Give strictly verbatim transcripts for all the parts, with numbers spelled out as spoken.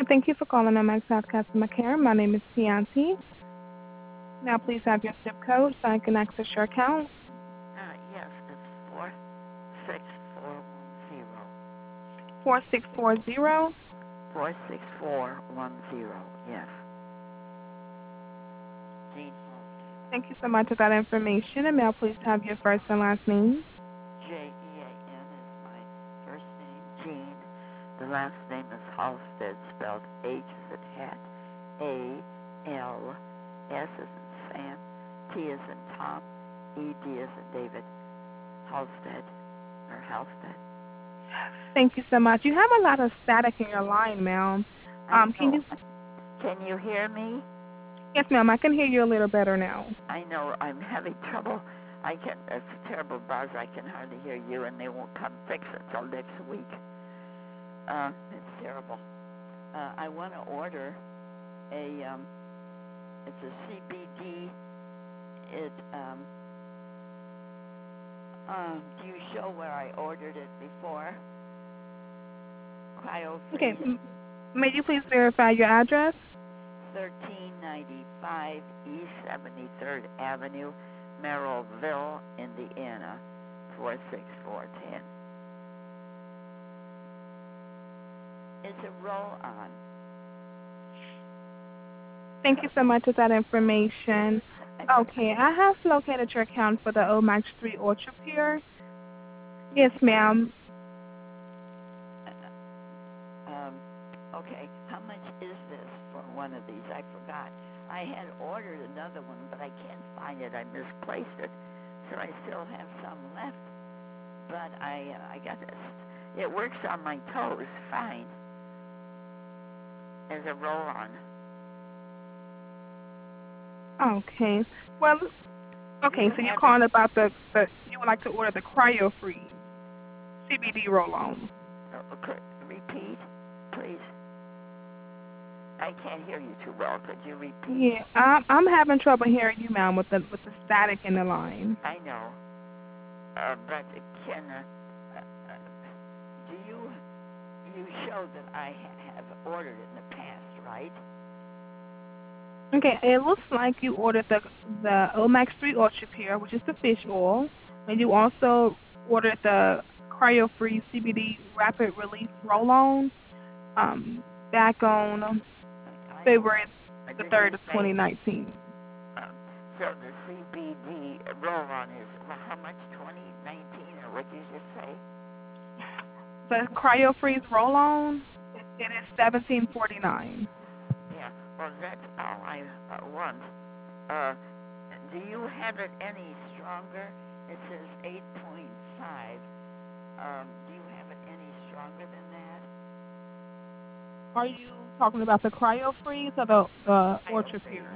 Thank you for calling M X South Customer Care. My name is Tianti. Now, please have your zip code so I can access your account. Uh, yes, it's four six four one zero. four six four zero. Four six four one zero. Yes. Jean Thank you so much for that information. And may I please have your first and last name? J E A N is my first name, Jean. The last name is Halstead, spelled H as in hat, A L S as in Sam, T as in Tom, E D as in David. Halstead or Halstead. Thank you so much. You have a lot of static in your line, ma'am. I Um, can know. you? Can you hear me? Yes, ma'am. I can hear you a little better now. I know I'm having trouble. I can. It's a terrible buzz. I can hardly hear you, and they won't come fix it till next week. Uh, it's terrible. Uh, I want to order a. Um, it's a C B D. It. Um, uh, do you show where I ordered it before? Cryo Okay. freeze. m- May you please verify your address? thirteen ninety-five East seventy-third Avenue, Merrillville, Indiana, four six four one zero. It's a roll-on. Thank you so much for that information. Okay, I have located your account for the Omax three Ultra Pure. You Yes, have? ma'am. Um, okay, how much is this for one of these? I forgot. I had ordered another one, but I can't find it. I misplaced it, so I still have some left. But I, uh, I got this. It works on my toes fine as a roll-on. Okay. Well, Do okay, you so you're have it? calling about the, the you would like to order the Cryo Freeze C B D roll on. Uh, could, repeat, please. I can't hear you too well. Could you repeat? Yeah, I'm I'm having trouble hearing you, ma'am, with the with the static in the line. I know, uh, but can uh, uh, uh, do you you show that I ha- have ordered it in the past, right? Okay, it looks like you ordered the the Omax three Ultra Pure, which is the fish oil, and you also ordered the Cryo Freeze C B D Rapid Relief Roll On um back on I know. February Uh, the did you third of say? twenty nineteen. Um, so the C B D roll-on is well, how much? Twenty nineteen, or what did you just say? The Cryo Freeze Roll On, it, it is seventeen forty nine. Yeah. Well, that's all I uh, want. Uh, do you have it any stronger? It says eight point five. Um, do you have it any stronger than that? Are you talking about the Cryo Freeze or the the Cryo Ultra freeze. Pure?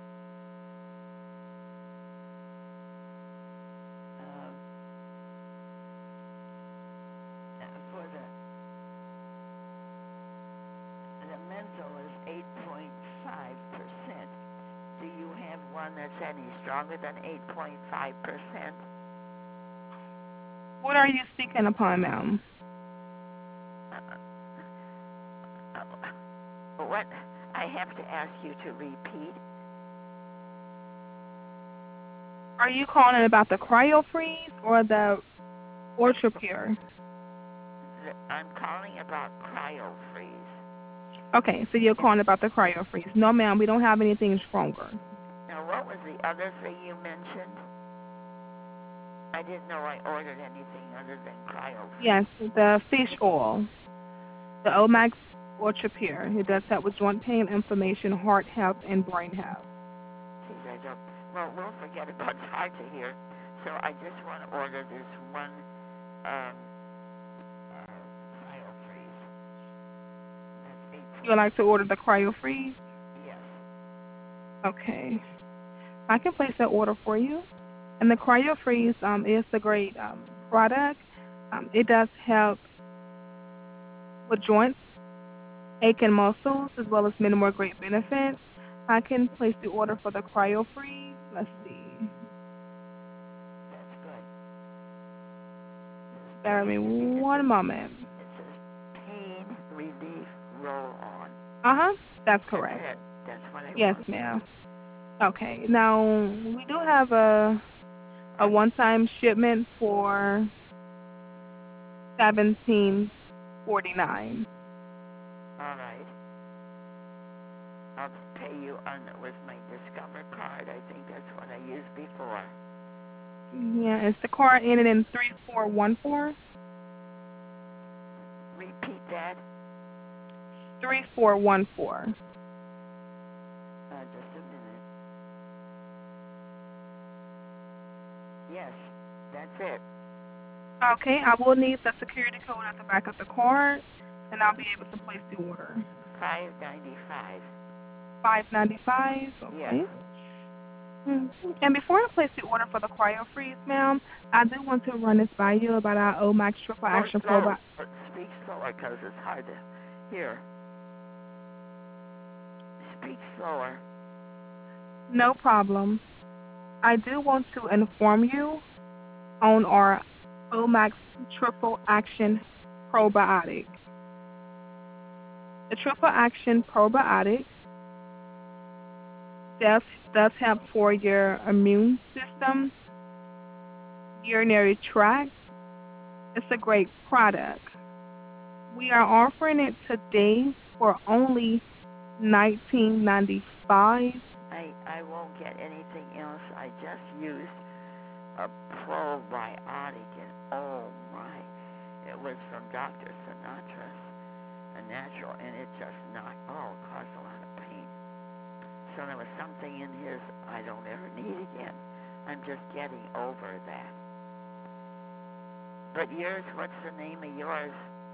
Um, uh, for the the menthol is eight point five percent. Do you have one that's any stronger than eight point five percent? What are you speaking upon, ma'am? Uh, uh, what? I have to ask you to repeat. Are you calling about the Cryo Freeze or the Ultra Pure? I'm calling about cryo freeze. Okay, so you're calling about the Cryo Freeze. No, ma'am, we don't have anything stronger. Now, what was the other thing you mentioned? I didn't know I ordered anything other than cryo Yes, freeze. the fish oil, the Omax Ultra Pure. It does help with joint pain, inflammation, heart health, and brain health. Geez, I don't. Well, we'll forget about it's hard to hear. So I just want to order this one um, uh, cryo freeze. That's eight You would point. like to order the Cryo Freeze? Yes. Okay, I can place that order for you. And the Cryo Freeze um, is a great um, product. Um, it does help with joints, ache, and muscles, as well as many more great benefits. I can place the order for the Cryo Freeze. Let's see. That's good. Bear with Pain me relief. It one says moment. it says pain relief roll on. Uh-huh. That's That's correct. it. That's what I Yes, want. ma'am. Okay. Now, we do have a a Uh, one-time shipment for seventeen forty-nine. all right. I'll pay you on with my Discover card. I think that's what I used before. Yeah, is the card ended in three four one four? Repeat that. three four one four. Uh, just a minute. Yes, that's it. Okay, I will need the security code at the back of the card, and I'll be able to place the order. Five ninety-five. five ninety-five. Yes. Okay. Mhm. And before I place the order for the cryo freeze, ma'am, I do want to run this by you about our O Max Triple Slow, Action slow. Probot. uh, Speak slower, cause it's hard to hear. Speak slower. No problem. I do want to inform you on our O Max Triple Action Probiotic. The Triple Action Probiotic does, does help for your immune system, urinary tract. It's a great product. We are offering it today for only nineteen ninety-five. I I won't get anything else. I just used a probiotic, and oh my, it was from Doctor Sinatra's, a natural, and it just knocked. Oh, caused a lot of pain. So there was something in his I don't ever need again. I'm just getting over that. But yours, what's the name of yours?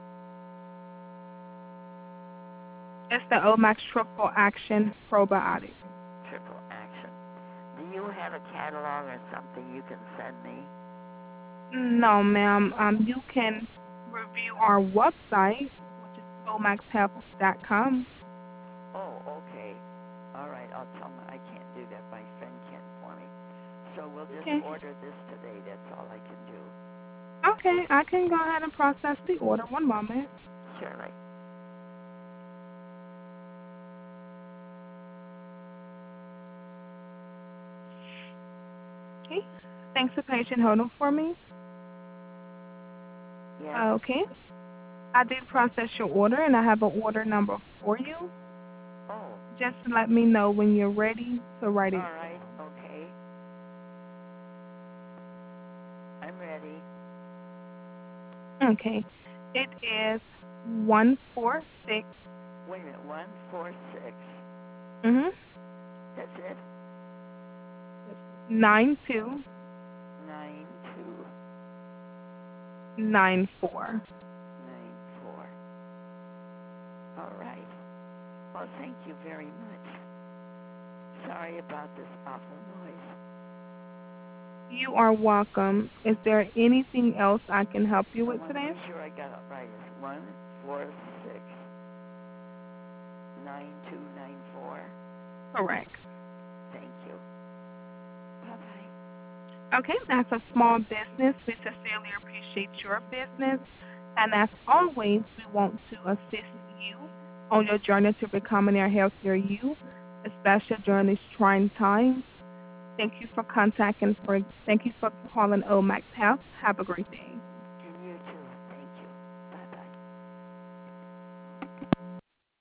It's the O Max Triple Action Probiotic. Triple Action. Do you have a catalog or something you can send me? No, ma'am. Um, you can review our website, which is o max health dot com. Oh, okay. All right, I'll tell him I can't do that. My friend can for me. So we'll just Okay. order this today. That's all I can do. Okay, I can go ahead and process the order. One moment. Surely. Okay. Thanks for patient holding for me. Yes. Okay. I did process your order, and I have an order number for you. Oh, Just let me know when you're ready to write it all right. Okay. I'm ready. down. Okay. It is one four six. Wait a minute. One, four, six. Mhm. That's it. Nine two Nine, two, nine four. nine, four. All right. Well, thank you very much. Sorry about this awful noise. You are welcome. Is there anything else I can help you I with want to today? be sure I got it right. It's one, four, six, nine, two, nine, four. Correct. Thank you. Bye bye. Okay, as a small business, we sincerely appreciate your business. And as always, we want to assist you on your journey to becoming a healthier you, especially during these trying times. Thank you for contacting for thank you for calling O Max Health. Have a great day.